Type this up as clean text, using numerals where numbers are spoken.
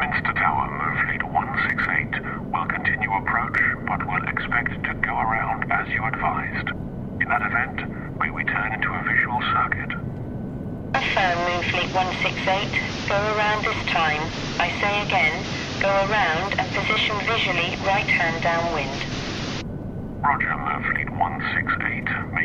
Westminster Tower, Moonfleet 168 will continue approach, but will expect to go around as you advised. In that event, may we turn into a visual circuit? Affirm, Moonfleet 168. Go around this time. I say again, go around and position visually right-hand downwind. Roger, Moonfleet 168.